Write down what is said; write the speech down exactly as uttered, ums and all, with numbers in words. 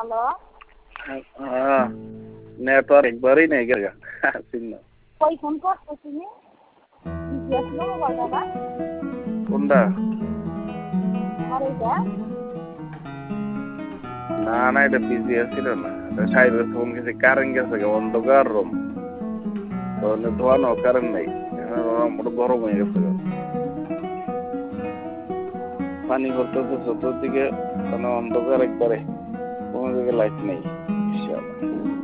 hello হ্যাঁ network একবারই নেই গেল সিগন্যাল কই ফোন করছো তুমি বিজি আছো মোবাইলটা না কোনটা আমার এটা না না এটা বিজি আছিল না সাইডে ফোন গেছে কারেন্ট গেছে অন্ধকার রুম তো ধোয়ানো কারেন্ট নাই এখন গরম হয়ে গেছে পানি ভরতেছে চতুর্দিকে অন্ধকার একবারে কোনো দিকে লাইট নেই